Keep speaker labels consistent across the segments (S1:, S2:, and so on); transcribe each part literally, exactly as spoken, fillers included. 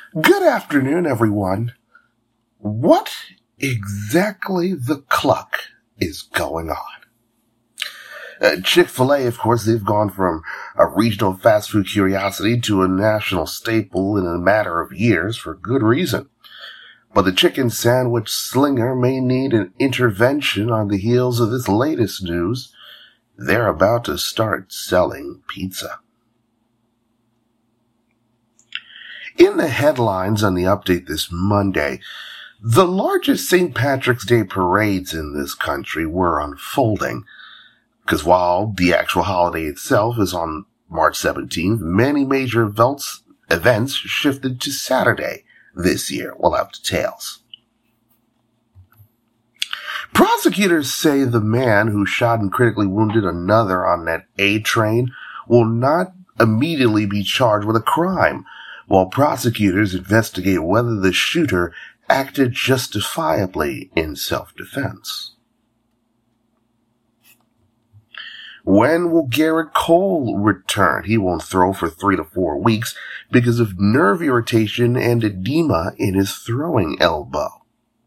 S1: Good afternoon, everyone. What exactly the cluck is going on? Uh, Chick-fil-A, of course, they've gone from a regional fast food curiosity to a national staple in a matter of years for good reason. But the chicken sandwich slinger may need an intervention on the heels of this latest news. They're about to start selling pizza. In the headlines on the update this Monday, the largest Saint Patrick's Day parades in this country were unfolding. Because while the actual holiday itself is on March seventeenth, many major events, events shifted to Saturday this year. We'll have details. Prosecutors say the man who shot and critically wounded another on that A train will not immediately be charged with a crime, while prosecutors investigate whether the shooter acted justifiably in self-defense. When will Garrett Cole return? He won't throw for three to four weeks because of nerve irritation and edema in his throwing elbow.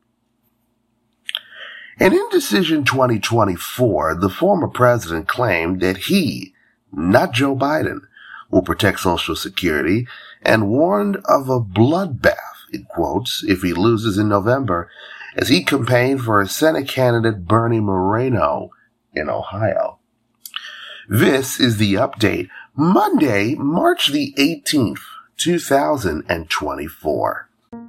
S1: And in Decision twenty twenty-four, the former president claimed that he, not Joe Biden, will protect Social Security and warned of a bloodbath, in quotes, if he loses in November, as he campaigned for a Senate candidate Bernie Moreno in Ohio. This is the update, Monday, March the eighteenth, two thousand twenty-four.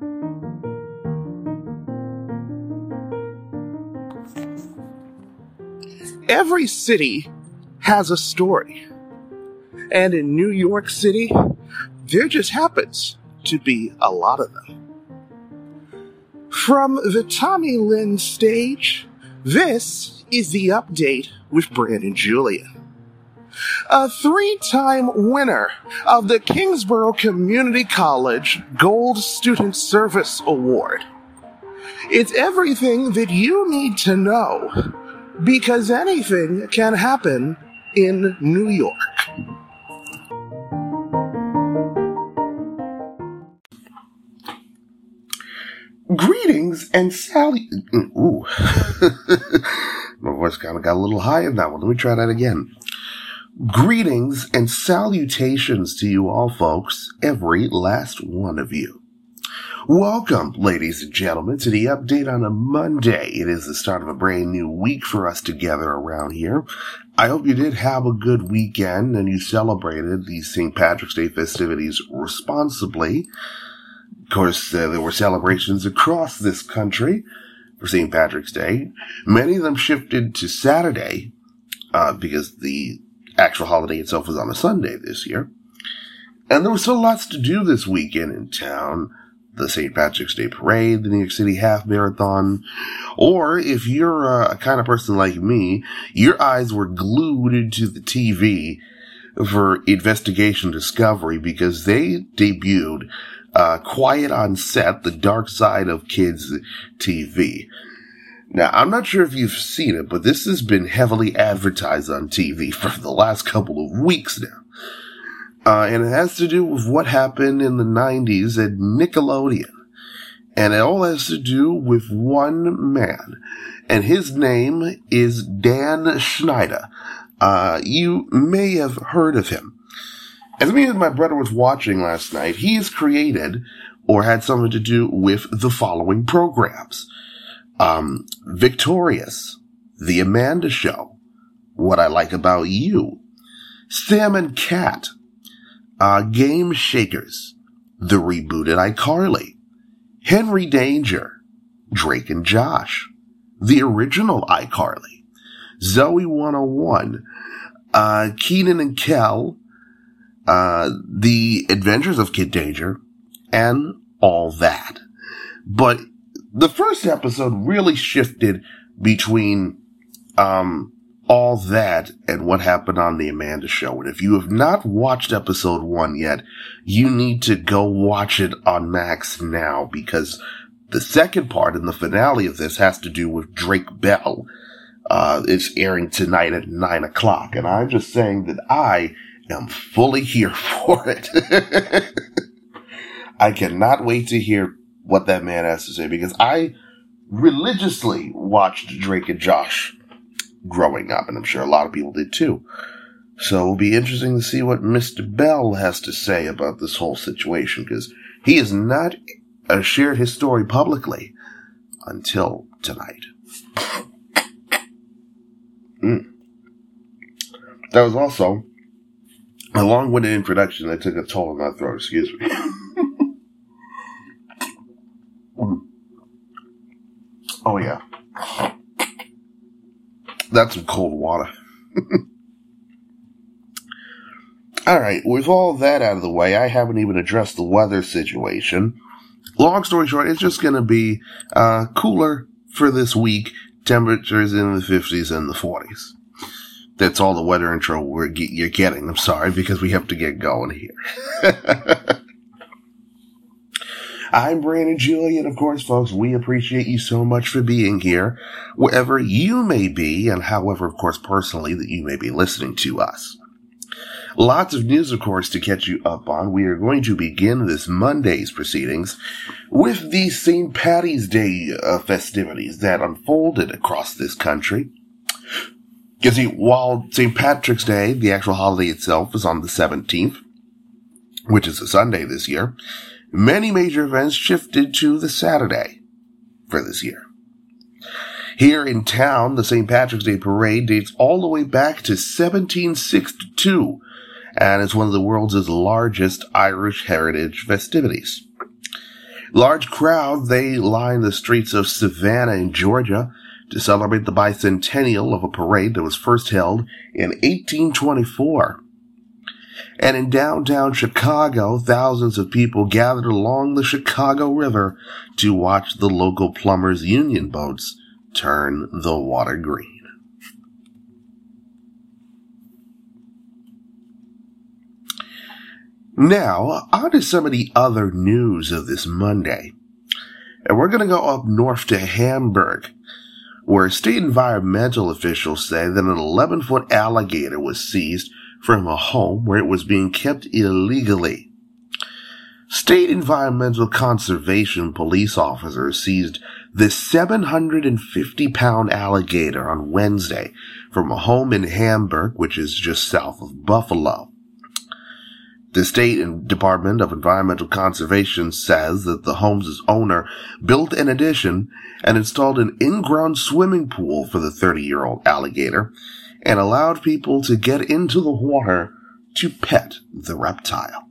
S2: Every city has a story. And in New York City, there just happens to be a lot of them. From the Tommy Lynn stage, this is the update with Brandon Julian. A three-time winner of the Kingsborough Community College Gold Student Service Award. It's everything that you need to know, because anything can happen in New York.
S1: Greetings and sally... Ooh. My voice kind of got a little high in that one. Let me try that again. Greetings and salutations to you all, folks, every last one of you. Welcome, ladies and gentlemen, to the update on a Monday. It is the start of a brand new week for us together around here. I hope you did have a good weekend and you celebrated these Saint Patrick's Day festivities responsibly. Of course, uh, there were celebrations across this country for Saint Patrick's Day. Many of them shifted to Saturday uh, because the actual holiday itself was on a Sunday this year. And there was still lots to do this weekend in town. The Saint Patrick's Day Parade, the New York City Half Marathon, or if you're uh, a kind of person like me, your eyes were glued to the T V for Investigation Discovery because they debuted uh, Quiet on Set, the Dark Side of Kids T V. Now, I'm not sure if you've seen it, but this has been heavily advertised on T V for the last couple of weeks now. Uh, and it has to do with what happened in the nineties at Nickelodeon. And it all has to do with one man. And his name is Dan Schneider. Uh, you may have heard of him. As me and my brother was watching last night, he has created or had something to do with the following programs. Um, Victorious, The Amanda Show, What I Like About You, Sam and Cat, Uh, Game Shakers, the rebooted iCarly, Henry Danger, Drake and Josh, the original iCarly, Zoe one oh one, uh, Keenan and Kel, uh, The Adventures of Kid Danger, and all that. But the first episode really shifted between, um, all that and what happened on the Amanda Show. And if you have not watched episode one yet, you need to go watch it on Max now, because the second part and the finale of this has to do with Drake Bell. Uh, it's airing tonight at nine o'clock. And I'm just saying that I am fully here for it. I cannot wait to hear what that man has to say, because I religiously watched Drake and Josh growing up, and I'm sure a lot of people did too. So it'll be interesting to see what Mister Bell has to say about this whole situation, because he has not uh, shared his story publicly until tonight. Mm. That was also a long-winded introduction that took a toll on my throat. Excuse me. mm. Oh, yeah. That's some cold water. All right, with all that out of the way, I haven't even addressed the weather situation. Long story short, it's just going to be uh, cooler for this week. Temperatures in the fifties and the forties. That's all the weather intro we're ge- you're getting. I'm sorry, because we have to get going here. I'm Brandon Julian, of course, folks. We appreciate you so much for being here, wherever you may be, and however, of course, personally, that you may be listening to us. Lots of news, of course, to catch you up on. We are going to begin this Monday's proceedings with the Saint Patty's Day uh, festivities that unfolded across this country. Because while Saint Patrick's Day, the actual holiday itself, is on the seventeenth, which is a Sunday this year, many major events shifted to the Saturday for this year. Here in town, the Saint Patrick's Day Parade dates all the way back to seventeen sixty-two, and is one of the world's largest Irish heritage festivities. Large crowds, they line the streets of Savannah in Georgia to celebrate the bicentennial of a parade that was first held in eighteen twenty-four. And in downtown Chicago, thousands of people gathered along the Chicago River to watch the local plumbers' union boats turn the water green. Now, on to some of the other news of this Monday. And we're going to go up north to Hamburg, where state environmental officials say that an eleven-foot alligator was seized from a home where it was being kept illegally. State environmental conservation police officers seized this seven hundred fifty pound alligator on Wednesday from a home in Hamburg, which is just south of Buffalo. The State Department of Environmental Conservation says that the home's owner built an addition and installed an in-ground swimming pool for the thirty-year-old alligator and allowed people to get into the water to pet the reptile.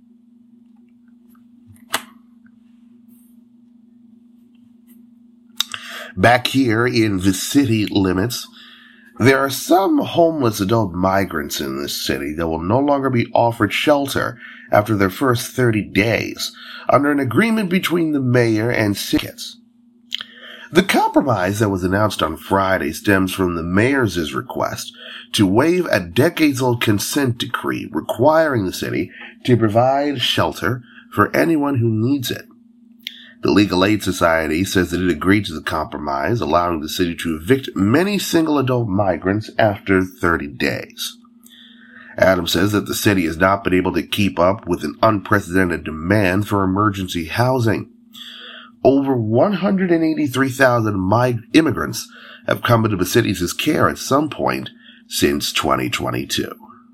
S1: Back here in the city limits, there are some homeless adult migrants in this city that will no longer be offered shelter after their first thirty days, under an agreement between the mayor and citizens. The compromise that was announced on Friday stems from the mayor's request to waive a decades-old consent decree requiring the city to provide shelter for anyone who needs it. The Legal Aid Society says that it agreed to the compromise, allowing the city to evict many single adult migrants after thirty days. Adams says that the city has not been able to keep up with an unprecedented demand for emergency housing. Over one hundred eighty-three thousand mig- immigrants have come into the city's care at some point since twenty twenty-two.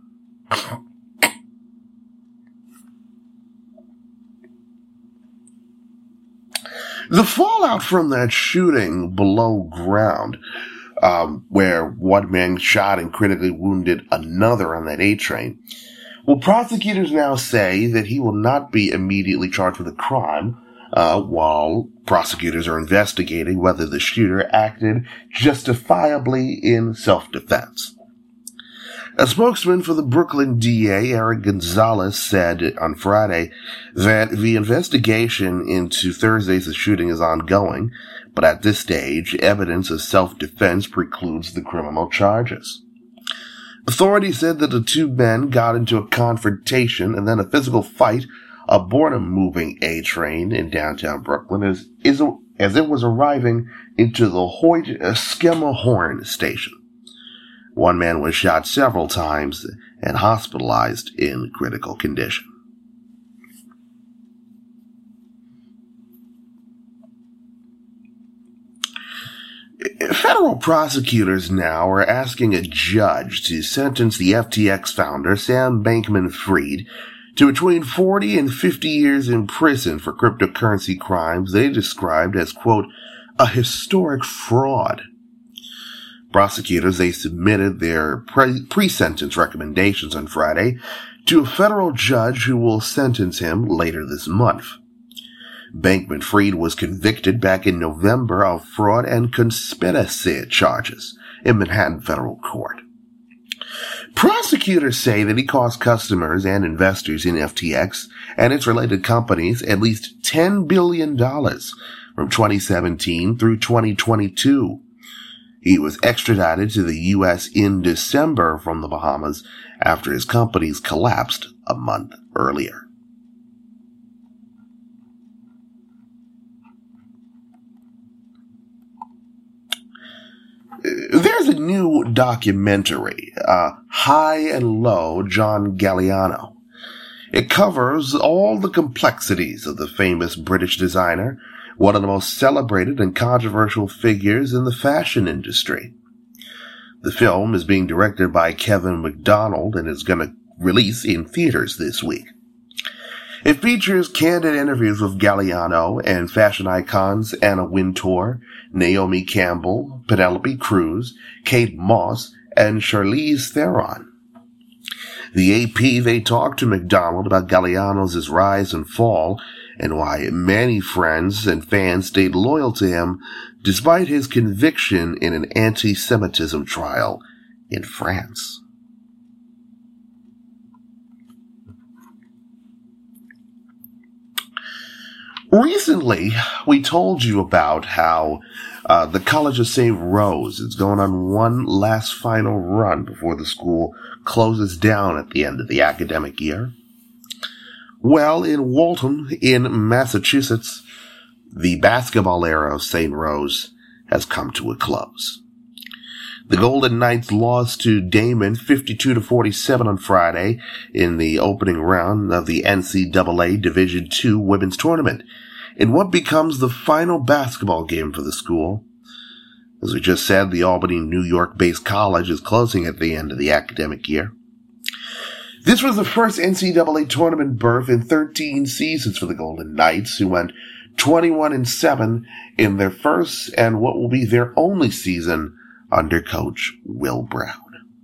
S1: The fallout from that shooting below ground, um, where one man shot and critically wounded another on that A train, well, prosecutors now say that he will not be immediately charged with a crime, uh, while prosecutors are investigating whether the shooter acted justifiably in self-defense. A spokesman for the Brooklyn D A, Eric Gonzalez, said on Friday that the investigation into Thursday's shooting is ongoing, but at this stage, evidence of self-defense precludes the criminal charges. Authorities said that the two men got into a confrontation and then a physical fight aboard a moving A train in downtown Brooklyn as, as it was arriving into the Hoyt Schermerhorn station. One man was shot several times and hospitalized in critical condition. Federal prosecutors now are asking a judge to sentence the F T X founder, Sam Bankman-Fried, to between forty and fifty years in prison for cryptocurrency crimes they described as, quote, a historic fraud. Prosecutors, they submitted their pre- pre-sentence recommendations on Friday to a federal judge who will sentence him later this month. Bankman-Fried was convicted back in November of fraud and conspiracy charges in Manhattan federal court. Prosecutors say that he cost customers and investors in F T X and its related companies at least ten billion dollars from twenty seventeen through twenty twenty-two. He was extradited to the U S in December from the Bahamas after his companies collapsed a month earlier. There's a new documentary, uh, High and Low, John Galliano. It covers all the complexities of the famous British designer, one of the most celebrated and controversial figures in the fashion industry. The film is being directed by Kevin MacDonald and is going to release in theaters this week. It features candid interviews with Galliano and fashion icons Anna Wintour, Naomi Campbell, Penelope Cruz, Kate Moss, and Charlize Theron. The A P, they talked to MacDonald about Galliano's rise and fall and why many friends and fans stayed loyal to him despite his conviction in an anti-Semitism trial in France. Recently, we told you about how uh, the College of Saint Rose is going on one last final run before the school closes down at the end of the academic year. Well, in Waltham, in Massachusetts, the basketball era of Saint Rose has come to a close. The Golden Knights lost to Damon fifty-two to forty-seven on Friday in the opening round of the N C double A Division two Women's Tournament in what becomes the final basketball game for the school. As we just said, the Albany, New York-based college is closing at the end of the academic year. This was the first N C double A tournament berth in thirteen seasons for the Golden Knights, who went twenty-one and seven in their first and what will be their only season under coach Will Brown.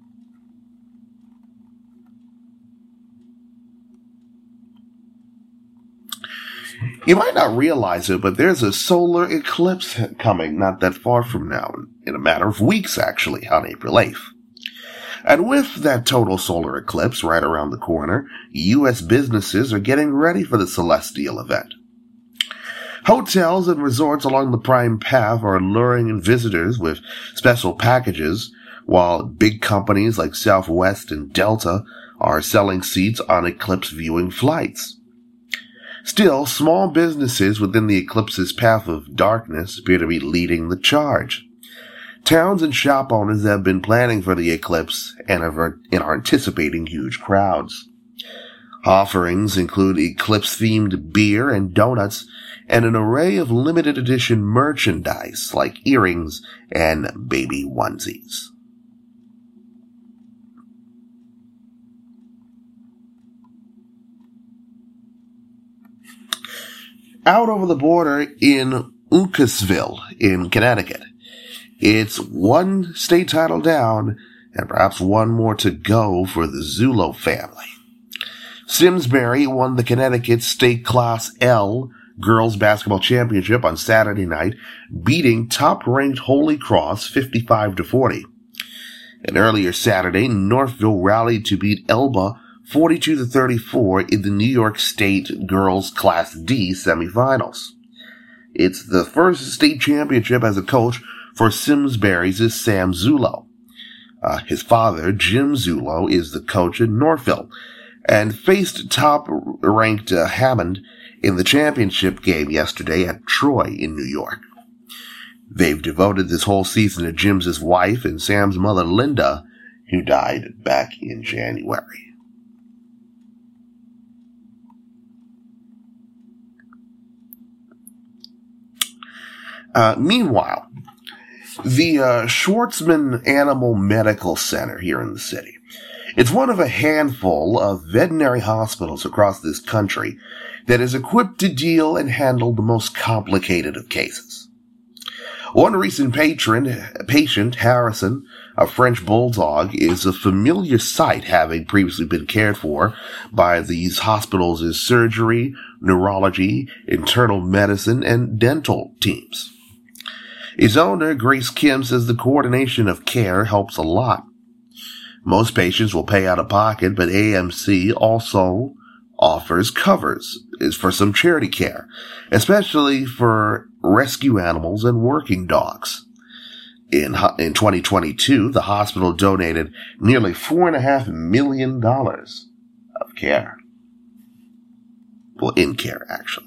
S1: You might not realize it, but there's a solar eclipse coming not that far from now, in a matter of weeks actually, on April eighth. And with that total solar eclipse right around the corner, U S businesses are getting ready for the celestial event. Hotels and resorts along the Prime Path are luring in visitors with special packages, while big companies like Southwest and Delta are selling seats on eclipse viewing flights. Still, small businesses within the eclipse's path of darkness appear to be leading the charge. Towns and shop owners have been planning for the eclipse and are anticipating huge crowds. Offerings include eclipse-themed beer and donuts and an array of limited edition merchandise like earrings and baby onesies. Out over the border in Uncasville in Connecticut, it's one state title down and perhaps one more to go for the Zulo family. Simsbury won the Connecticut State Class L Girls Basketball Championship on Saturday night, beating top-ranked Holy Cross fifty-five to forty. And earlier Saturday, Northville rallied to beat Elba forty-two to thirty-four in the New York State Girls Class D semifinals. It's the first state championship as a coach for Simsbury's Sam Zulo. Uh, his father, Jim Zulo, is the coach at Northville, and faced top-ranked uh, Hammond in the championship game yesterday at Troy in New York. They've devoted this whole season to Jim's wife and Sam's mother, Linda, who died back in January. Uh, meanwhile, The uh, Schwartzman Animal Medical Center here in the city. It's one of a handful of veterinary hospitals across this country that is equipped to deal and handle the most complicated of cases. One recent patron, patient, Harrison, a French bulldog, is a familiar sight, having previously been cared for by these hospitals' surgery, neurology, internal medicine, and dental teams. His owner, Grace Kim, says the coordination of care helps a lot. Most patients will pay out of pocket, but A M C also offers covers is for some charity care, especially for rescue animals and working dogs. In in twenty twenty-two, the hospital donated nearly four and a half million dollars of care. Well, in care, actually.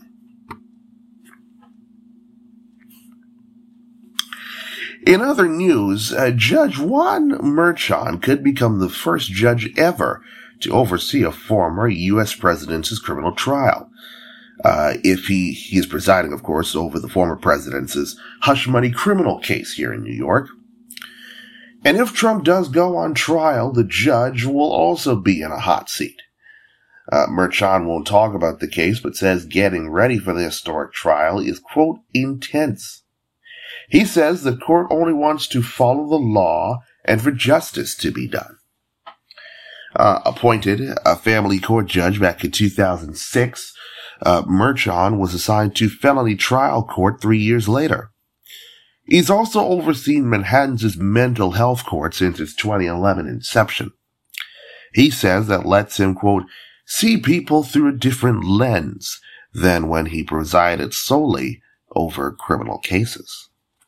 S1: In other news, uh, Judge Juan Merchan could become the first judge ever to oversee a former U S president's criminal trial. Uh, if he, he is presiding, of course, over the former president's hush money criminal case here in New York. And if Trump does go on trial, the judge will also be in a hot seat. Uh, Merchan won't talk about the case, but says getting ready for the historic trial is, quote, intense. He says the court only wants to follow the law and for justice to be done. Uh, appointed a family court judge back in two thousand six, uh, Merchan was assigned to felony trial court three years later. He's also overseen Manhattan's mental health court since its twenty eleven inception. He says that lets him, quote, see people through a different lens than when he presided solely over criminal cases.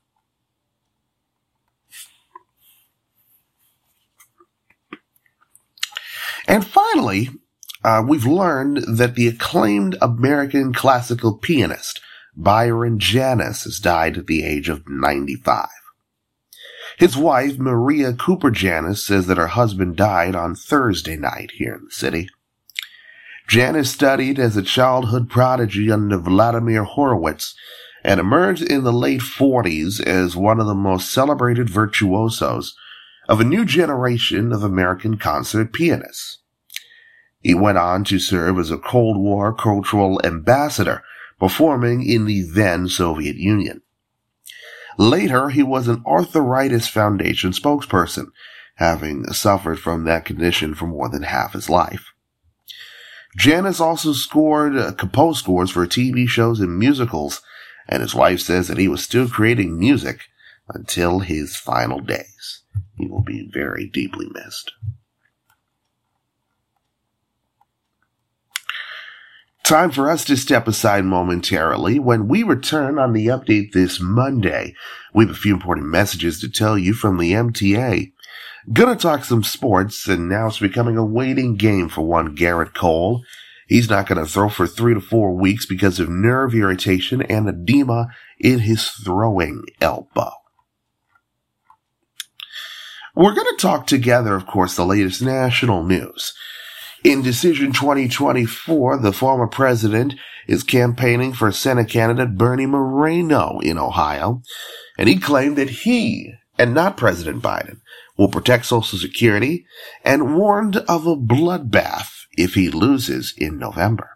S1: And finally, uh, we've learned that the acclaimed American classical pianist Byron Janis has died at the age of ninety-five. His wife, Maria Cooper Janis, says that her husband died on Thursday night here in the city. Janis studied as a childhood prodigy under Vladimir Horowitz and emerged in the late forties as one of the most celebrated virtuosos of a new generation of American concert pianists. He went on to serve as a Cold War cultural ambassador, performing in the then Soviet Union. Later, he was an Arthritis Foundation spokesperson, having suffered from that condition for more than half his life. Janis also scored, uh, composed scores for T V shows and musicals, and his wife says that he was still creating music until his final days. He will be very deeply missed. Time for us to step aside momentarily. When we return on the update this Monday, we have a few important messages to tell you from the M T A. Gonna talk some sports, and now it's becoming a waiting game for one Garrett Cole. He's not gonna throw for three to four weeks because of nerve irritation and edema in his throwing elbow. We're going to talk together, of course, the latest national news. In Decision twenty twenty-four, the former president is campaigning for Senate candidate Bernie Moreno in Ohio, and he claimed that he, and not President Biden, will protect Social Security and warned of a bloodbath if he loses in November.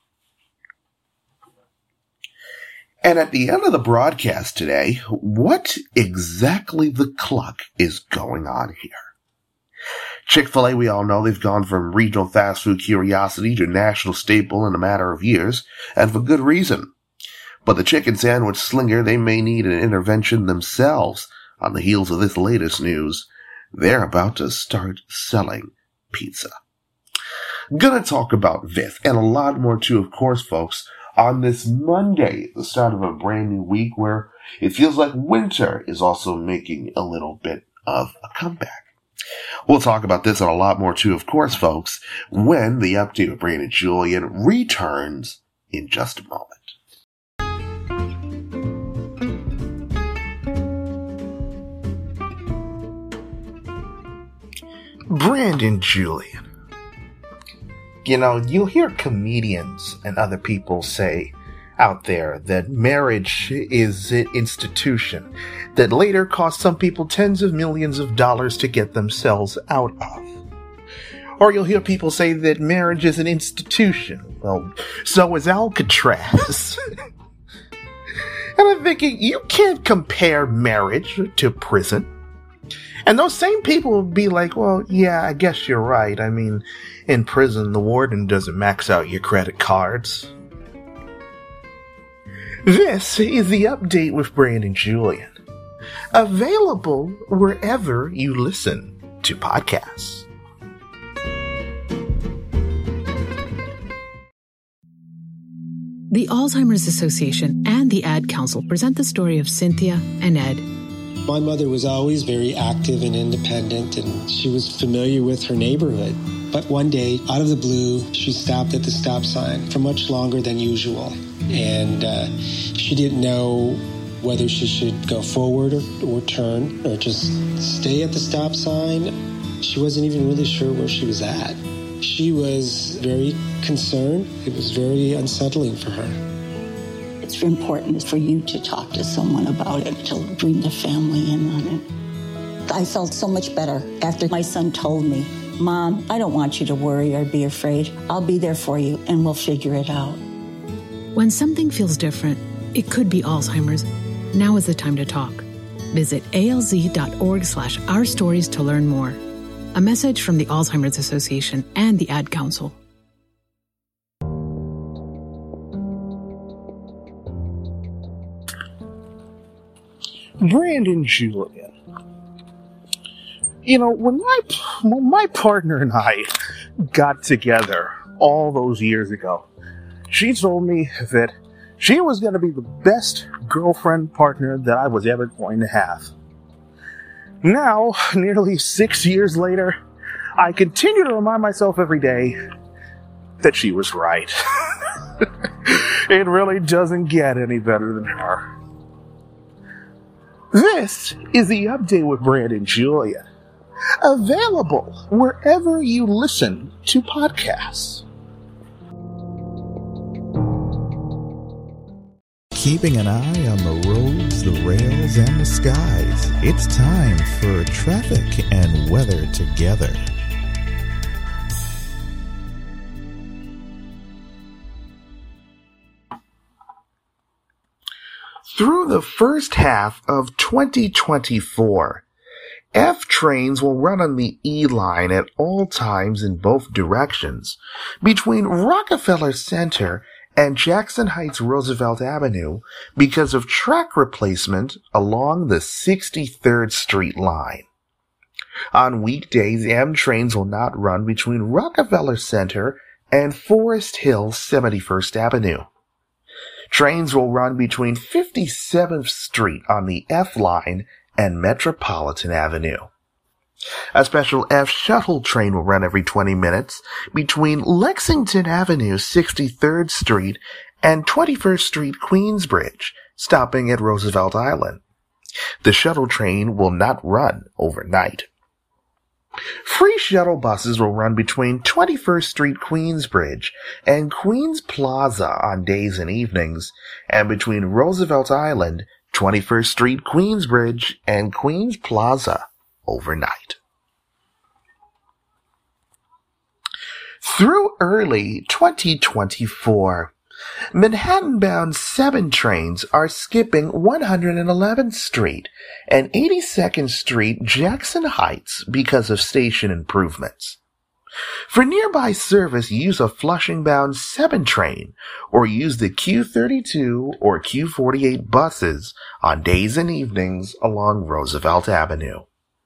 S1: And at the end of the broadcast today, what exactly the cluck is going on here? Chick-fil-A, we all know they've gone from regional fast food curiosity to national staple in a matter of years, and for good reason. But the chicken sandwich slinger, they may need an intervention themselves. On the heels of this latest news, they're about to start selling pizza. Gonna talk about this and a lot more too, of course, folks, on this Monday, the start of a brand new week where it feels like winter is also making a little bit of a comeback. We'll talk about this and a lot more too, of course, folks, when the update with Brandon Julian returns in just a moment.
S2: Brandon Julian. You know, you'll hear comedians and other people say, out there that marriage is an institution that later cost some people tens of millions of dollars to get themselves out of. Or you'll hear people say that marriage is an institution. Well, so is Alcatraz. And I'm thinking, you can't compare marriage to prison. And those same people will be like, well, yeah, I guess you're right. I mean, in prison, the warden doesn't max out your credit cards. This is the Update with Brandon Julien. Available wherever you listen to podcasts.
S3: The Alzheimer's Association and the Ad Council present the story of Cynthia and Ed.
S4: My mother was always very active and independent, and she was familiar with her neighborhood. But one day, out of the blue, she stopped at the stop sign for much longer than usual. And uh, she didn't know whether she should go forward or, or turn or just stay at the stop sign. She wasn't even really sure where she was at. She was very concerned. It was very unsettling for her.
S5: It's important for you to talk to someone about it, to bring the family in on it. I felt so much better after my son told me, Mom, I don't want you to worry or be afraid. I'll be there for you and we'll figure it out.
S3: When something feels different, it could be Alzheimer's. Now is the time to talk. Visit alz.org slash our stories to learn more. A message from the Alzheimer's Association and the Ad Council.
S2: Brandon Julien. You know, when my, when my partner and I got together all those years ago, she told me that she was going to be the best girlfriend partner that I was ever going to have. Now, nearly six years later, I continue to remind myself every day that she was right. It really doesn't get any better than her. This is the Update with Brandon Julien. Available wherever you listen to podcasts.
S6: Keeping an eye on the roads, the rails, and the skies, it's time for traffic and weather together.
S2: Through the first half of twenty twenty-four, F trains will run on the E line at all times in both directions between Rockefeller Center and Jackson Heights Roosevelt Avenue because of track replacement along the sixty-third Street line. On weekdays, M trains will not run between Rockefeller Center and Forest Hill seventy-first Avenue. Trains will run between fifty-seventh Street on the F line and Metropolitan Avenue. A special F shuttle train will run every twenty minutes between Lexington Avenue, sixty-third Street, and twenty-first Street, Queensbridge, stopping at Roosevelt Island. The shuttle train will not run overnight. Free shuttle buses will run between twenty-first Street, Queensbridge, and Queens Plaza on days and evenings, and between Roosevelt Island, twenty-first Street, Queensbridge, and Queens Plaza overnight. Through early twenty twenty-four, Manhattan-bound seven trains are skipping one hundred eleventh Street and eighty-second Street, Jackson Heights because of station improvements. For nearby service, use a Flushing-bound seven train or use the Q thirty-two or Q forty-eight buses on days and evenings along Roosevelt Avenue.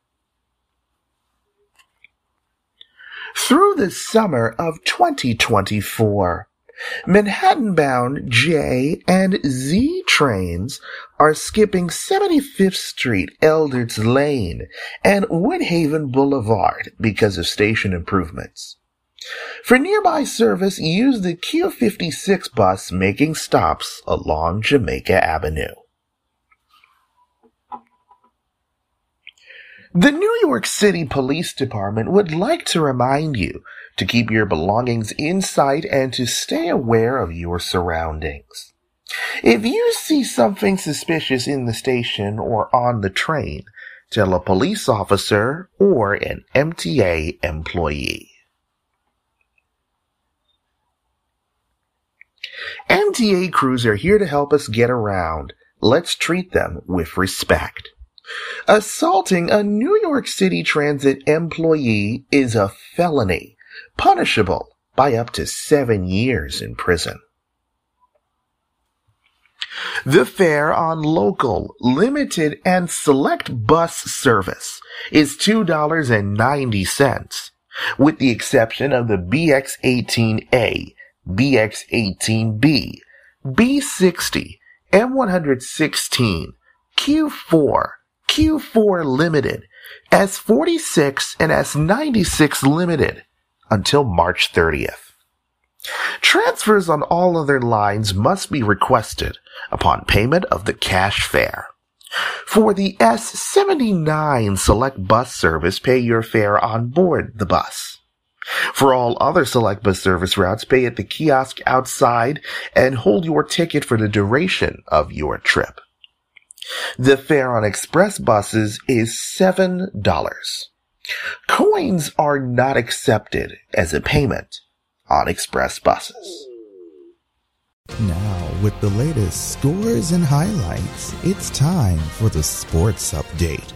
S2: Through the summer of twenty twenty-four, Manhattan-bound J and Z trains are skipping seventy-fifth Street, Elderts Lane, and Woodhaven Boulevard because of station improvements. For nearby service, use the Q fifty-six bus making stops along Jamaica Avenue. The New York City Police Department would like to remind you to keep your belongings in sight and to stay aware of your surroundings. If you see something suspicious in the station or on the train, tell a police officer or an M T A employee. M T A crews are here to help us get around. Let's treat them with respect. Assaulting a New York City Transit employee is a felony, punishable by up to seven years in prison. The fare on local, limited, and select bus service is two dollars and ninety cents, with the exception of the B X eighteen A, B X eighteen B, B sixty, M one sixteen, Q four, Q four Limited, S forty-six, and S ninety-six Limited until March thirtieth. Transfers on all other lines must be requested upon payment of the cash fare. For the S seventy-nine Select Bus Service, pay your fare on board the bus. For all other Select Bus Service routes, pay at the kiosk outside and hold your ticket for the duration of your trip. The fare on express buses is seven dollars. Coins are not accepted as a payment on express buses.
S6: Now, with the latest scores and highlights, it's time for the sports update.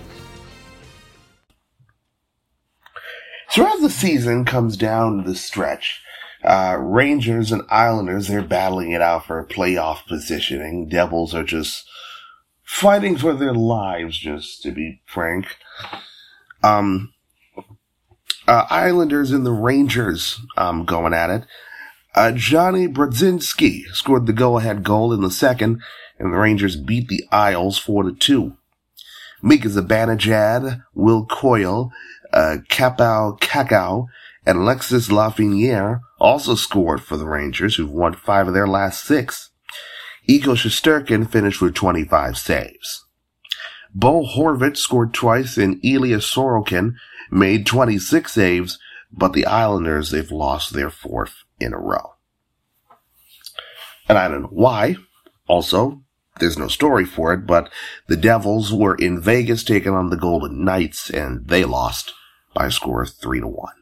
S1: So as the season comes down the stretch, uh, Rangers and Islanders, they're battling it out for playoff positioning. Devils are just fighting for their lives, just to be frank. Um, uh, Islanders and the Rangers, um, going at it. Uh, Johnny Brodzinski scored the go-ahead goal in the second, and the Rangers beat the Isles four to two. Mika Zibanejad, Will Coyle, uh, Kapau Kakao, and Alexis Lafreniere also scored for the Rangers, who've won five of their last six. Igor Shesterkin finished with twenty-five saves. Bo Horvat scored twice, and Ilya Sorokin made twenty-six saves, but the Islanders, they've lost their fourth in a row. And I don't know why. Also, there's no story for it, but the Devils were in Vegas taking on the Golden Knights, and they lost by a score of three to one.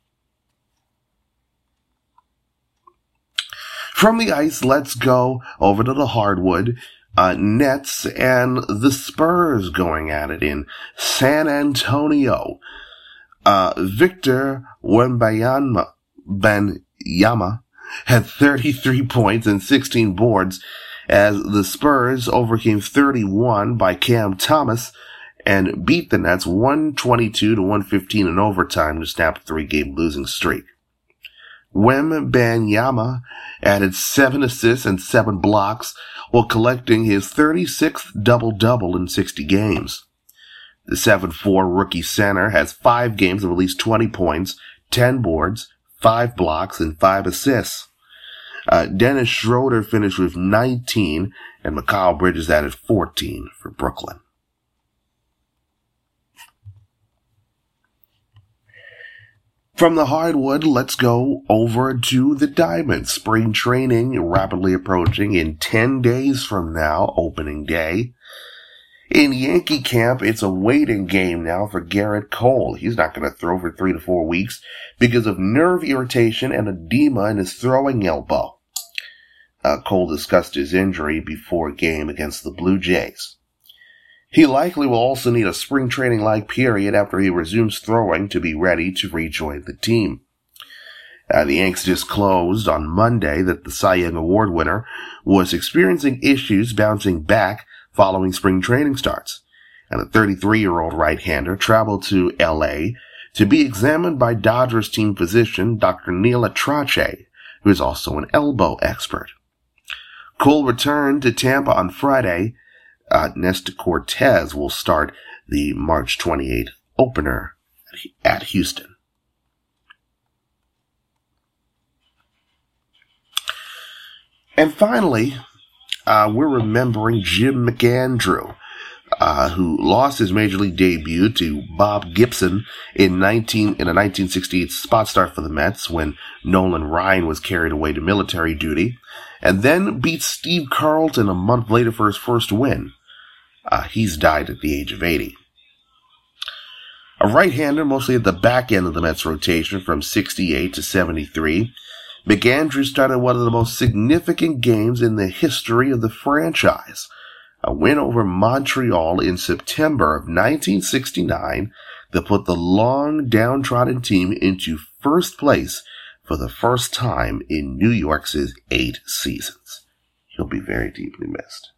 S1: From the ice, let's go over to the hardwood. Uh, Nets and the Spurs going at it in San Antonio. Uh, Victor Wembanyama Yama had thirty-three points and sixteen boards as the Spurs overcame thirty-one by Cam Thomas and beat the Nets one twenty-two to one fifteen in overtime to snap a three-game losing streak. Wembanyama added seven assists and seven blocks while collecting his thirty-sixth double-double in sixty games. The seven foot four rookie center has five games of at least twenty points, ten boards, five blocks, and five assists. Uh, Dennis Schroeder finished with nineteen, and Mikal Bridges added fourteen for Brooklyn. From the hardwood, let's go over to the diamond. Spring training rapidly approaching in ten days from now, opening day. In Yankee camp, it's a waiting game now for Garrett Cole. He's not going to throw for three to four weeks because of nerve irritation and edema in his throwing elbow. Uh, Cole discussed his injury before a game against the Blue Jays. He likely will also need a spring training-like period after he resumes throwing to be ready to rejoin the team. Uh, the Yanks disclosed on Monday that the Cy Young Award winner was experiencing issues bouncing back following spring training starts, and the thirty-three-year-old right-hander traveled to L A to be examined by Dodgers team physician Doctor Neil Atrache, who is also an elbow expert. Cole returned to Tampa on Friday. Uh, Nestor Cortez will start the March twenty-eighth opener at Houston. And finally, uh, we're remembering Jim McAndrew, uh, who lost his major league debut to Bob Gibson in nineteen in a nineteen sixty-eight spot start for the Mets when Nolan Ryan was carried away to military duty. and then beat Steve Carlton a month later for his first win. Uh, he's died at the age of eighty. A right-hander, mostly at the back end of the Mets rotation from sixty-eight to seventy-three, McAndrew started one of the most significant games in the history of the franchise. A win over Montreal in September of nineteen sixty-nine that put the long downtrodden team into first place for the first time in New York's eight seasons. He'll be very deeply missed.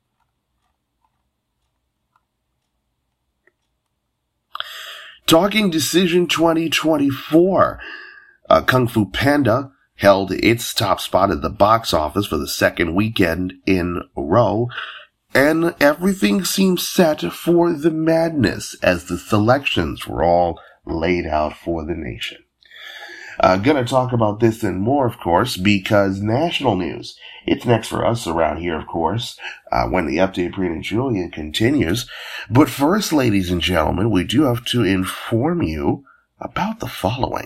S1: Talking Decision twenty twenty-four, uh, Kung Fu Panda held its top spot at the box office for the second weekend in a row, and everything seemed set for the madness as the selections were all laid out for the nation. Uh, gonna talk about this and more, of course, because national news. It's next for us around here, of course, uh, when the update Brian and Julia continues. But first, ladies and gentlemen, we do have to inform you about the following.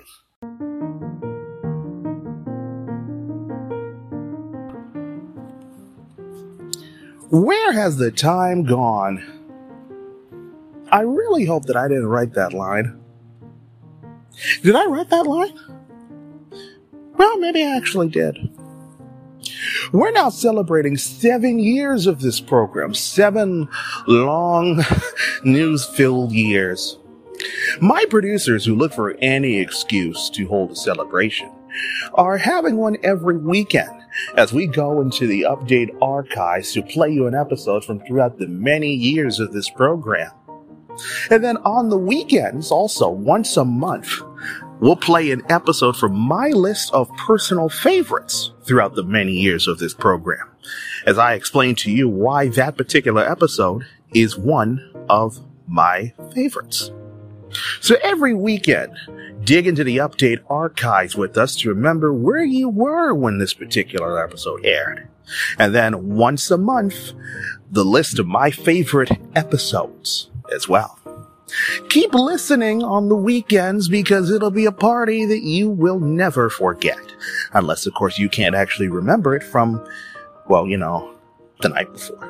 S2: Where has the time gone? I really hope that I didn't write that line. Did I write that line? Well, maybe I actually did. We're now celebrating seven years of this program. Seven long, news-filled years. My producers, who look for any excuse to hold a celebration, are having one every weekend as we go into the update archives to play you an episode from throughout the many years of this program. And then on the weekends, also once a month, we'll play an episode from my list of personal favorites throughout the many years of this program, as I explain to you why that particular episode is one of my favorites. So every weekend, dig into the update archives with us to remember where you were when this particular episode aired. And then once a month, the list of my favorite episodes as well. Keep listening on the weekends because it'll be a party that you will never forget. Unless, of course, you can't actually remember it from, well, you know, the night before.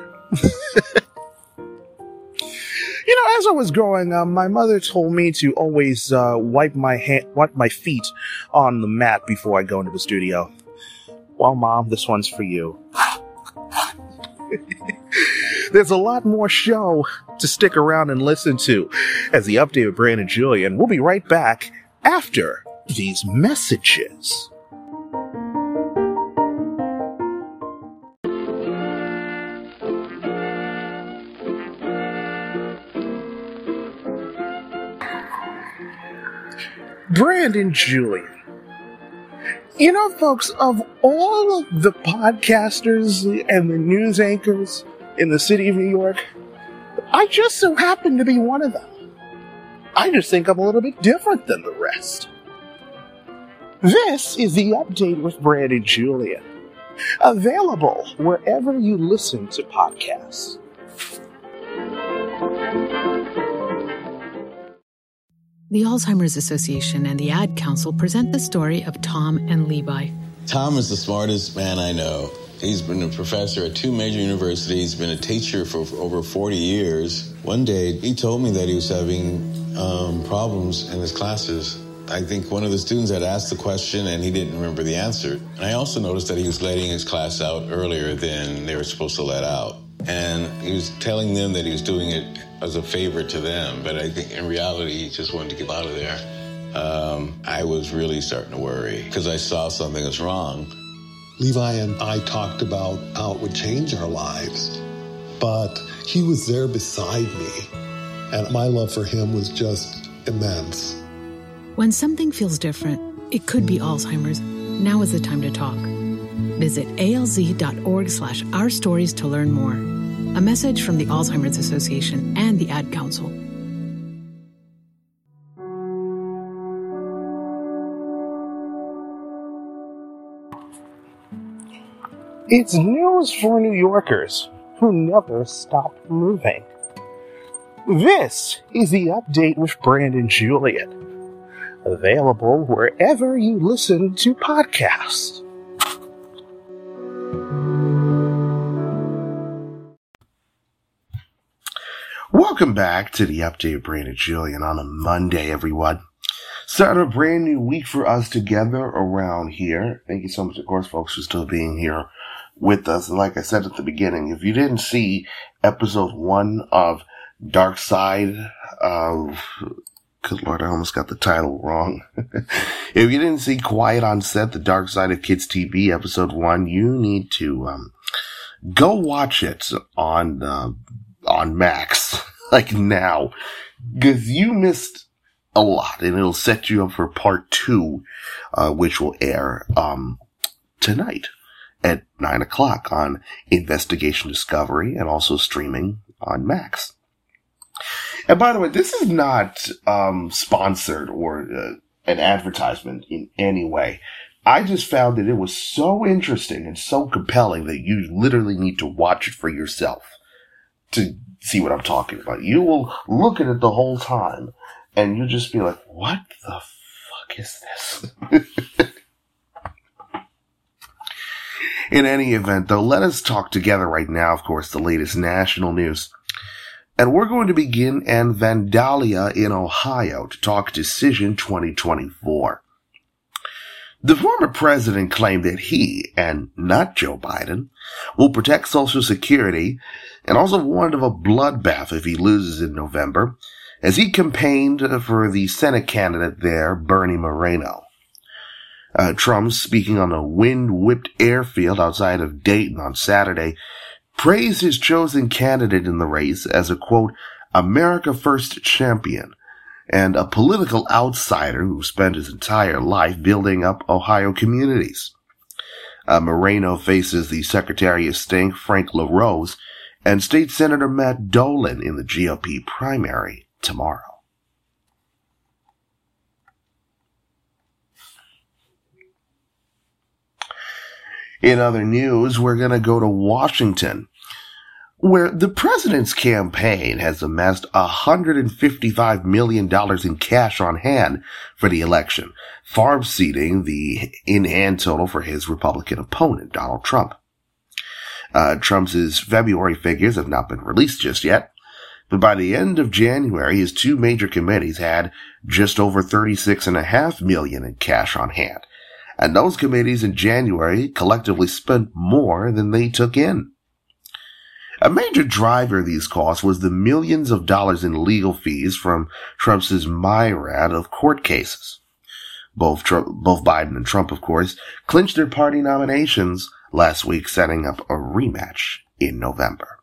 S2: You know, as I was growing up, my mother told me to always uh, wipe my hand, wipe my feet on the mat before I go into the studio. Well, Mom, this one's for you. There's a lot more show to stick around and listen to as the update with Brandon and Julia, and we'll be right back after these messages. Brandon Julian. You know, folks, of all of the podcasters and the news anchors in the city of New York, I just so happen to be one of them. I just think I'm a little bit different than the rest. This is the update with Brandon Julian, available wherever you listen to podcasts.
S3: The Alzheimer's Association and the Ad Council present the story of Tom and Levi.
S7: Tom is the smartest man I know. He's been a professor at two major universities, been a teacher for over forty years. One day, he told me that he was having um, problems in his classes. I think one of the students had asked the question and he didn't remember the answer. And I also noticed that he was letting his class out earlier than they were supposed to let out. And he was telling them that he was doing it as a favor to them, but I think in reality, he just wanted to get out of there. Um, I was really starting to worry because I saw something was wrong.
S8: Levi and I talked about how it would change our lives, but he was there beside me, and my love for him was just immense.
S3: When something feels different, it could be Alzheimer's. Now is the time to talk. Visit alz.org slash our stories to learn more. A message from the Alzheimer's Association and the Ad Council.
S2: It's news for New Yorkers who never stop moving. This is the update with Brandon Julian, available wherever you listen to podcasts.
S1: Welcome back to the Update with Brandon Julian on a Monday, everyone. Starting a brand new week for us together around here. Thank you so much, of course, folks, for still being here with us. And like I said at the beginning, if you didn't see episode one of Dark Side of... Good Lord, I almost got the title wrong. If you didn't see Quiet on Set, The Dark Side of Kids T V, episode one, you need to um, go watch it on uh, on Max, like now, because you missed a lot, and it'll set you up for part two, uh, which will air um, tonight at nine o'clock on Investigation Discovery, and also streaming on Max. And by the way, this is not um, sponsored or uh, an advertisement in any way. I just found that it was so interesting and so compelling that you literally need to watch it for yourself to see what I'm talking about. You will look at it the whole time, and you'll just be like, what the fuck is this? In any event, though, let us talk together right now, of course, the latest national news. And we're going to begin in Vandalia in Ohio to talk Decision twenty twenty-four. The former president claimed that he, and not Joe Biden, will protect Social Security, and also warned of a bloodbath if he loses in November, as he campaigned for the Senate candidate there, Bernie Moreno. Uh, Trump, speaking on a wind-whipped airfield outside of Dayton on Saturday, praised his chosen candidate in the race as a, quote, America First champion, and a political outsider who spent his entire life building up Ohio communities. Uh, Moreno faces the Secretary of State, Frank LaRose, and State Senator Matt Dolan in the G O P primary tomorrow. In other news, we're going to go to Washington, where the president's campaign has amassed one hundred fifty-five million dollars in cash on hand for the election, far exceeding the in-hand total for his Republican opponent, Donald Trump. Uh, Trump's February figures have not been released just yet, but by the end of January, his two major committees had just over thirty-six point five million dollars in cash on hand. And those committees in January collectively spent more than they took in. A major driver of these costs was the millions of dollars in legal fees from Trump's myriad of court cases. Both Trump, both Biden and Trump, of course, clinched their party nominations last week, setting up a rematch in November.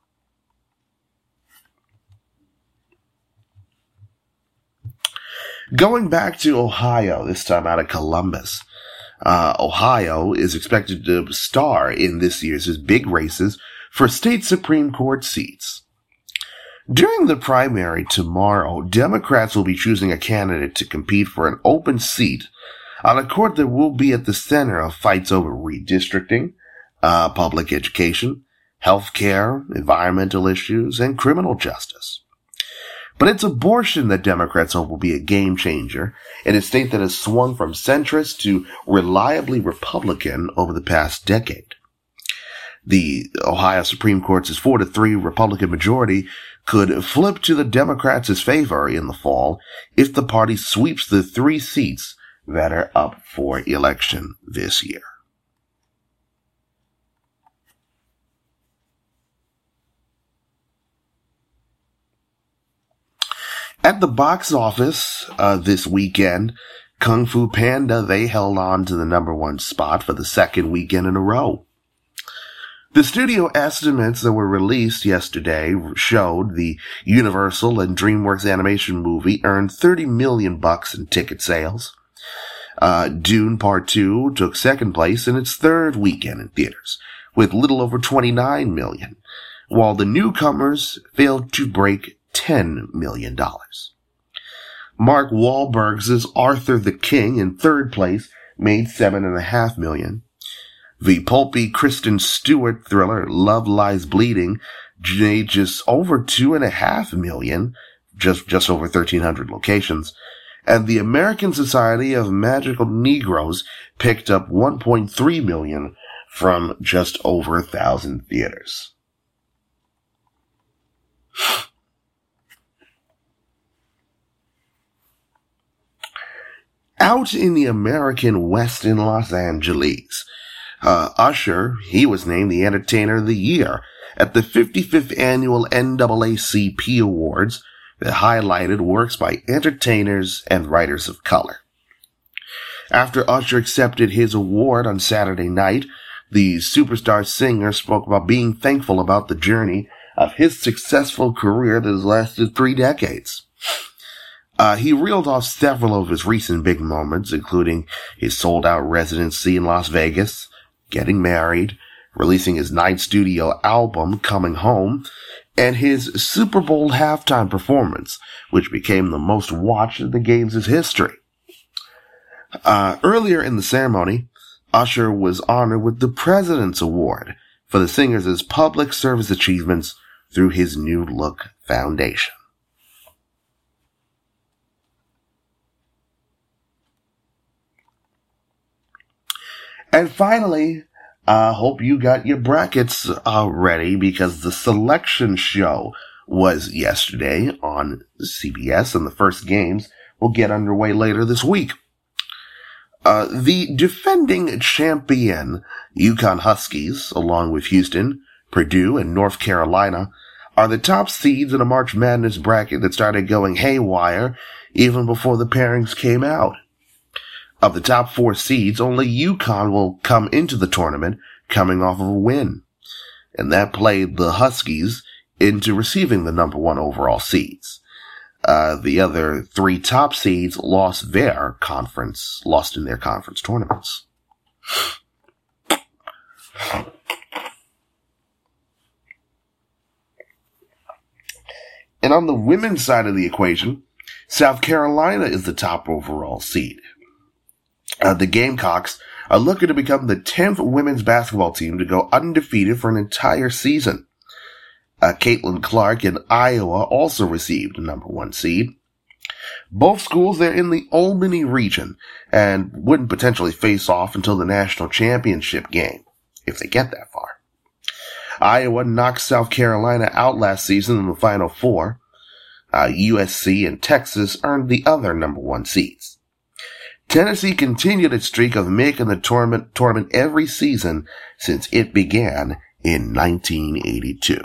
S1: Going back to Ohio, this time out of Columbus. Uh, Ohio is expected to star in this year's big races for state Supreme Court seats. During the primary tomorrow, Democrats will be choosing a candidate to compete for an open seat on a court that will be at the center of fights over redistricting, uh, public education, health care, environmental issues, and criminal justice. But it's abortion that Democrats hope will be a game changer in a state that has swung from centrist to reliably Republican over the past decade. The Ohio Supreme Court's four to three Republican majority could flip to the Democrats' favor in the fall if the party sweeps the three seats that are up for election this year. At the box office uh, this weekend, Kung Fu Panda, they held on to the number one spot for the second weekend in a row. The studio estimates that were released yesterday showed the Universal and DreamWorks animation movie earned thirty million bucks in ticket sales. Uh, Dune Part two took second place in its third weekend in theaters, with little over twenty-nine million, while the newcomers failed to break ten million dollars. Mark Wahlberg's Arthur the King in third place made seven point five million dollars. The pulpy Kristen Stewart thriller Love Lies Bleeding made just over two point five million dollars, just, just over thirteen hundred locations. And the American Society of Magical Negroes picked up one point three million dollars from just over a thousand theaters. Out in the American West in Los Angeles, uh, Usher, he was named the Entertainer of the Year at the fifty-fifth Annual N double A C P Awards that highlighted works by entertainers and writers of color. After Usher accepted his award on Saturday night, the superstar singer spoke about being thankful about the journey of his successful career that has lasted three decades. Uh, he reeled off several of his recent big moments, including his sold-out residency in Las Vegas, getting married, releasing his ninth studio album, Coming Home, and his Super Bowl halftime performance, which became the most watched in the game's history. Uh, earlier in the ceremony, Usher was honored with the President's Award for the singer's public service achievements through his New Look Foundation. And finally, I uh, hope you got your brackets uh, ready, because the selection show was yesterday on C B S, and the first games will get underway later this week. Uh, the defending champion UConn Huskies, along with Houston, Purdue, and North Carolina, are the top seeds in a March Madness bracket that started going haywire even before the pairings came out. Of the top four seeds, only UConn will come into the tournament coming off of a win, and that played the Huskies into receiving the number one overall seeds. Uh, the other three top seeds lost their conference, lost in their conference tournaments. And on the women's side of the equation, South Carolina is the top overall seed. Uh, the Gamecocks are looking to become the tenth women's basketball team to go undefeated for an entire season. Uh, Caitlin Clark in Iowa also received the number one seed. Both schools, they're in the Albany region and wouldn't potentially face off until the national championship game, if they get that far. Iowa knocked South Carolina out last season in the Final Four. Uh, U S C and Texas earned the other number one seeds. Tennessee continued its streak of making the tournament, tournament every season since it began in nineteen eighty-two.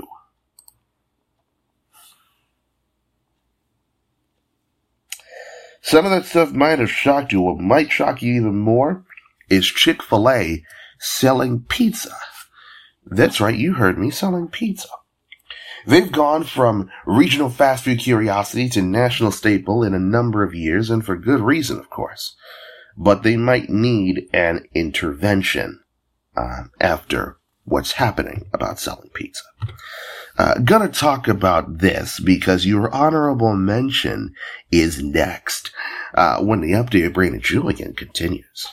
S1: Some of that stuff might have shocked you. What might shock you even more is Chick-fil-A selling pizza. That's right, you heard me, selling pizza. They've gone from regional fast food curiosity to national staple in a number of years, and for good reason, of course. But they might need an intervention uh, after what's happening about selling pizza. Uh, gonna talk about this because your honorable mention is next uh, when the update of Brandon Julian continues.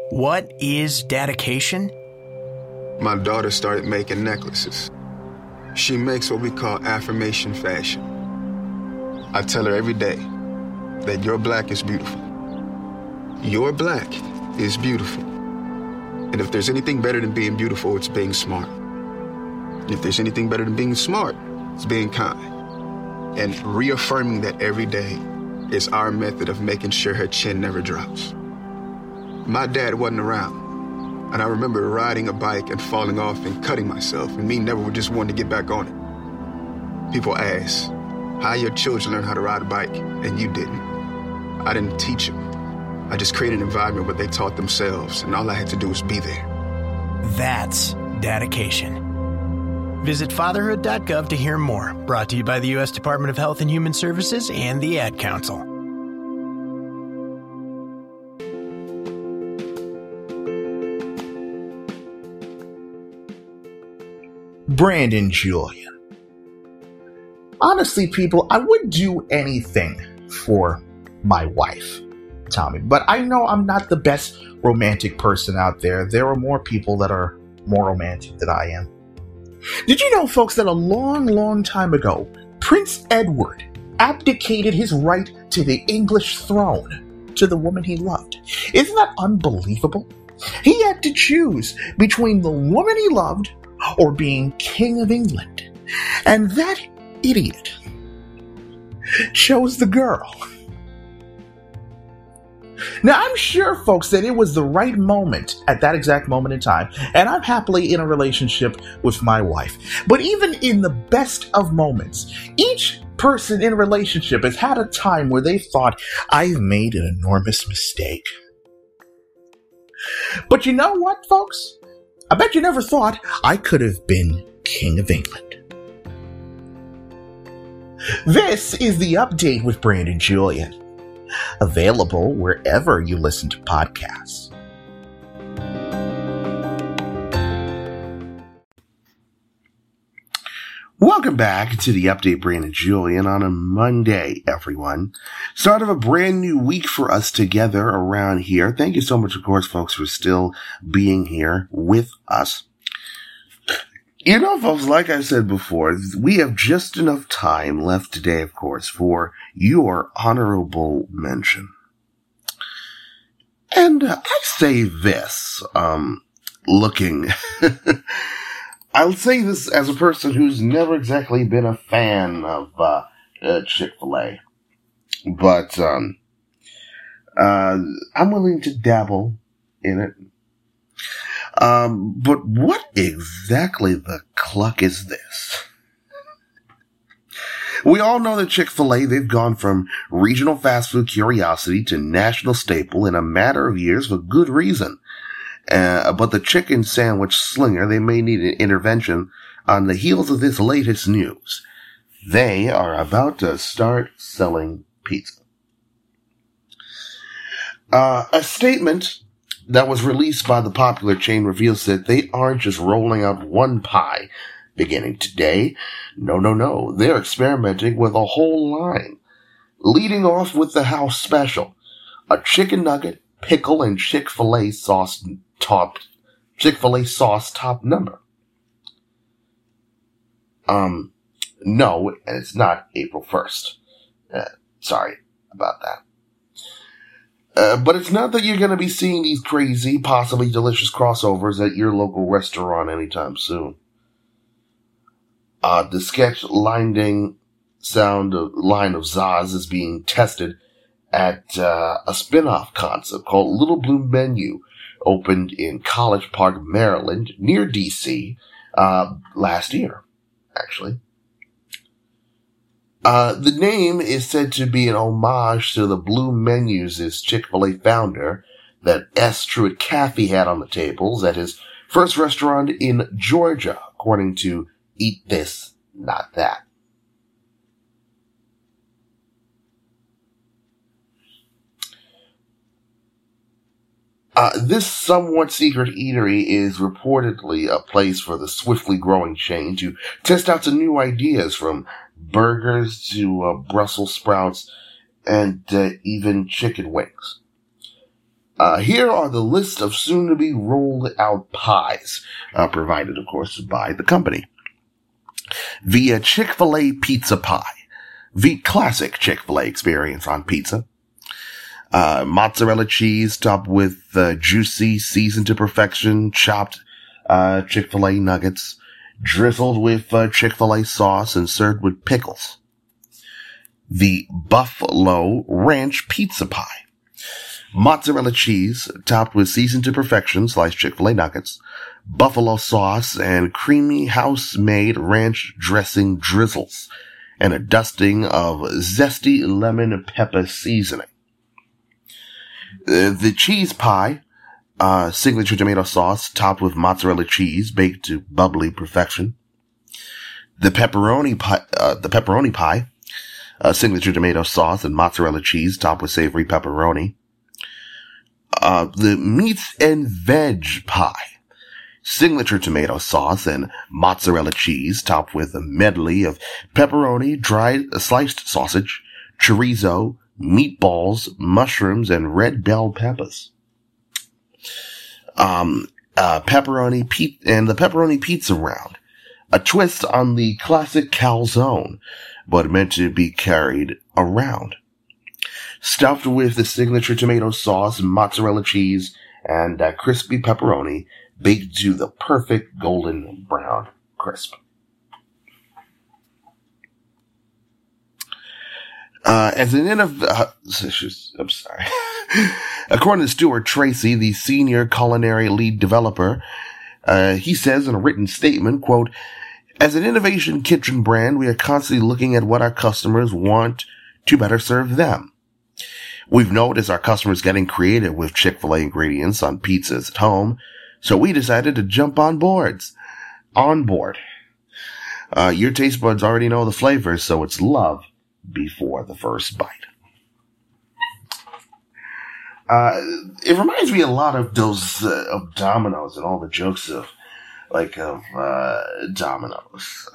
S9: What is dedication?
S10: My daughter started making necklaces. She makes what we call affirmation fashion. I tell her every day that your black is beautiful. Your black is beautiful. And if there's anything better than being beautiful, it's being smart. And if there's anything better than being smart, it's being kind. And reaffirming that every day is our method of making sure her chin never drops. My dad wasn't around. And I remember riding a bike and falling off and cutting myself, and me never just wanting to get back on it. People ask, how your children learn how to ride a bike, and you didn't. I didn't teach them. I just created an environment where they taught themselves, and all I had to do was be there.
S9: That's dedication. Visit fatherhood dot gov to hear more. Brought to you by the U S Department of Health and Human Services and the Ad Council.
S2: Brandon Julian. Honestly, people, I would do anything for my wife, Tommy, but I know I'm not the best romantic person out there. There are more people that are more romantic than I am. Did you know, folks, that a long, long time ago, Prince Edward abdicated his right to the English throne to the woman he loved? Isn't that unbelievable? He had to choose between the woman he loved or being King of England. And that idiot chose the girl. Now, I'm sure, folks, that it was the right moment at that exact moment in time, and I'm happily in a relationship with my wife. But even in the best of moments, each person in a relationship has had a time where they thought, I've made an enormous mistake. But you know what, folks? I bet you never thought I could have been King of England. This is the update with Brandon Julian. Available wherever you listen to podcasts.
S1: Welcome back to the update, Brandon Julian, on a Monday, everyone. Start of a brand new week for us together around here. Thank you so much, of course, folks, for still being here with us. You know, folks, like I said before, we have just enough time left today, of course, for your honorable mention. And uh, I say this, um, looking... I'll say this as a person who's never exactly been a fan of uh, uh, Chick-fil-A. But um, uh, I'm willing to dabble in it. Um, but what exactly the cluck is this? We all know that Chick-fil-A, they've gone from regional fast food curiosity to national staple in a matter of years for good reason. Uh, but the chicken sandwich slinger, they may need an intervention on the heels of this latest news. They are about to start selling pizza. Uh, a statement that was released by the popular chain reveals that they aren't just rolling out one pie beginning today. No, no, no. They're experimenting with a whole line. Leading off with the house special. A chicken nugget, pickle, and Chick-fil-A sauce top, Chick-fil-A sauce top number. Um, no, and it's not April first. Uh, sorry about that. Uh, but it's not that you're going to be seeing these crazy, possibly delicious crossovers at your local restaurant anytime soon. Uh, the sketch lining sound of, line of Zaz is being tested at uh, a spin-off concept called Little Blue Menu, opened in College Park, Maryland, near D C, uh, last year, actually. Uh, the name is said to be an homage to the Blue Menus' Chick-fil-A founder that S. Truett Cathy had on the tables at his first restaurant in Georgia, according to Eat This, Not That. Uh, this somewhat secret eatery is reportedly a place for the swiftly growing chain to test out some new ideas, from burgers to uh, Brussels sprouts and uh, even chicken wings. Uh, here are the list of soon-to-be rolled-out pies, uh, provided, of course, by the company. The Chick-fil-A Pizza Pie. The classic Chick-fil-A experience on pizza. Uh, mozzarella cheese topped with uh, juicy, seasoned to perfection, chopped uh, Chick-fil-A nuggets, drizzled with uh, Chick-fil-A sauce and served with pickles. The Buffalo Ranch Pizza Pie. Mozzarella cheese topped with seasoned to perfection sliced Chick-fil-A nuggets, buffalo sauce, and creamy house-made ranch dressing drizzles, and a dusting of zesty lemon pepper seasoning. Uh, the cheese pie, uh, signature tomato sauce topped with mozzarella cheese baked to bubbly perfection. The pepperoni pie, uh, the pepperoni pie, uh, signature tomato sauce and mozzarella cheese topped with savory pepperoni. Uh, the meats and veg pie, signature tomato sauce and mozzarella cheese topped with a medley of pepperoni, dried sliced sausage, chorizo, meatballs, mushrooms, and red bell peppers. Um, uh, pepperoni pe- and the pepperoni pizza round, a twist on the classic calzone, but meant to be carried around. Stuffed with the signature tomato sauce, mozzarella cheese, and uh, crispy pepperoni, baked to the perfect golden brown crisp. Uh, as an innov- uh, I'm sorry. According to Stuart Tracy, the senior culinary lead developer, uh, he says in a written statement, quote, "As an innovation kitchen brand, we are constantly looking at what our customers want to better serve them. We've noticed our customers getting creative with Chick-fil-A ingredients on pizzas at home, so we decided to jump on boards. On board. Uh, your taste buds already know the flavors, so it's love before the first bite." Uh, it reminds me a lot of those, uh, of Domino's and all the jokes of, like, of, uh, Domino's.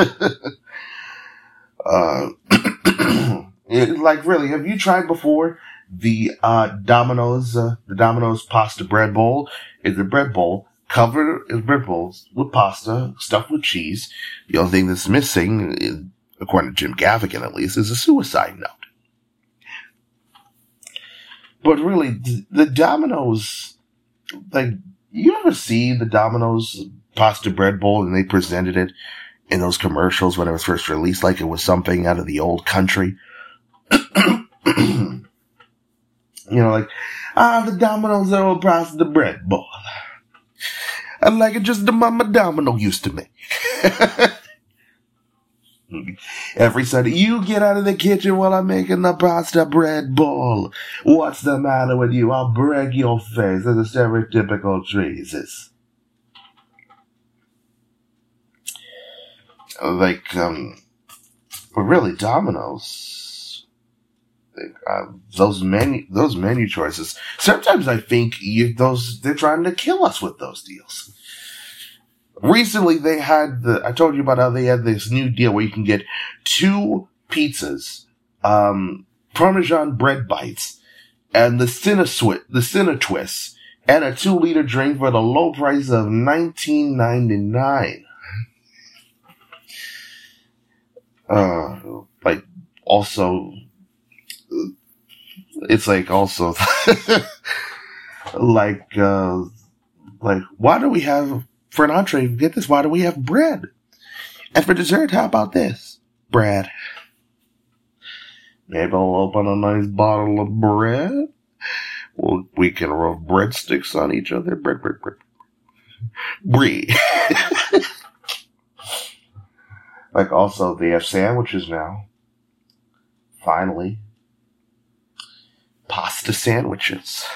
S1: uh, it, like, really, have you tried before the, uh, Domino's, uh, the Domino's pasta bread bowl? It's a bread bowl covered in bread bowls with pasta, stuffed with cheese. The only thing that's missing, is, according to Jim Gaffigan at least, is a suicide note. But really, the Domino's, like, you ever see the Domino's pasta bread bowl and they presented it in those commercials when it was first released like it was something out of the old country? You know, like, ah, the Domino's old pasta bread bowl. I like it just the Mama Domino used to make. Every Sunday, you get out of the kitchen while I'm making the pasta bread bowl. What's the matter with you? I'll break your face. That's a stereotypical Jesus. Like, um, but really, Domino's, uh, those menu, those menu choices. Sometimes I think you, those they're trying to kill us with those deals. Recently, they had the, I told you about how they had this new deal where you can get two pizzas, um, Parmesan bread bites, and the Cinna the Cinna Twists, and a two liter drink for the low price of nineteen ninety-nine. Uh, like, also, it's like also, like, uh, like, why do we have, for an entree, get this, why do we have bread? And for dessert, how about this? Bread. Maybe I'll open a nice bottle of bread. Well, we can rub breadsticks on each other. Bread, bread, bread. Brie. Like, also, they have sandwiches now. Finally. Pasta sandwiches.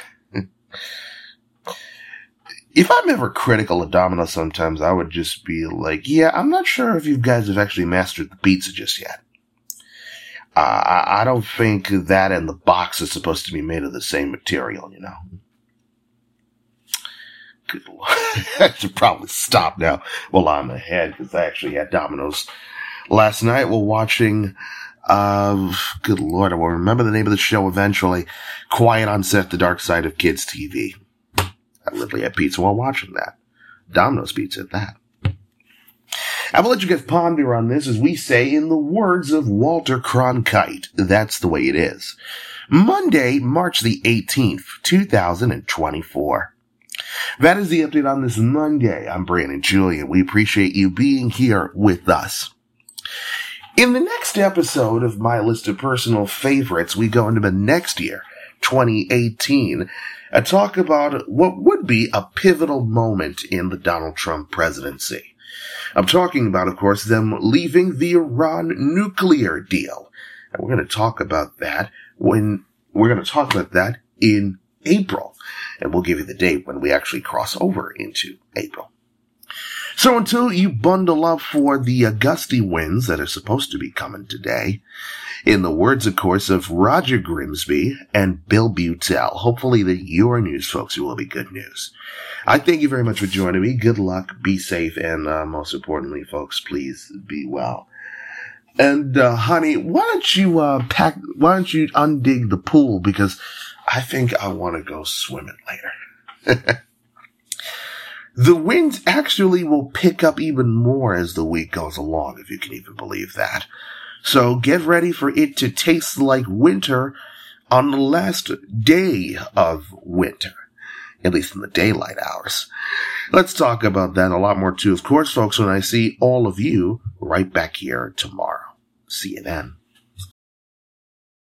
S1: If I'm ever critical of Domino's sometimes, I would just be like, yeah, I'm not sure if you guys have actually mastered the pizza just yet. Uh, I, I don't think that and the box is supposed to be made of the same material, you know. Good Lord. I should probably stop now while I'm ahead, because I actually had Domino's last night while watching Uh, good Lord, I will remember the name of the show eventually. Quiet on Set, The Dark Side of Kids T V. I literally had pizza while watching that. Domino's Pizza at that. I will let you guys ponder on this, as we say in the words of Walter Cronkite. That's the way it is. Monday, March the eighteenth, two thousand twenty-four. That is the update on this Monday. I'm Brandon Julian. We appreciate you being here with us. In the next episode of my list of personal favorites, we go into the next year, twenty eighteen, and talk about what would be a pivotal moment in the Donald Trump presidency. I'm talking about, of course, them leaving the Iran nuclear deal. And we're going to talk about that when we're going to talk about that in April. And we'll give you the date when we actually cross over into April. So until you bundle up for the uh, gusty winds that are supposed to be coming today, in the words, of course, of Roger Grimsby and Bill Butel, hopefully that your news, folks, will be good news. I thank you very much for joining me. Good luck, be safe, and uh, most importantly, folks, please be well. And, uh, honey, why don't you uh, pack, why don't you undig the pool, because I think I want to go swimming later. The winds actually will pick up even more as the week goes along, if you can even believe that. So get ready for it to taste like winter on the last day of winter, at least in the daylight hours. Let's talk about that and a lot more too, of course, folks, when I see all of you right back here tomorrow. See you then.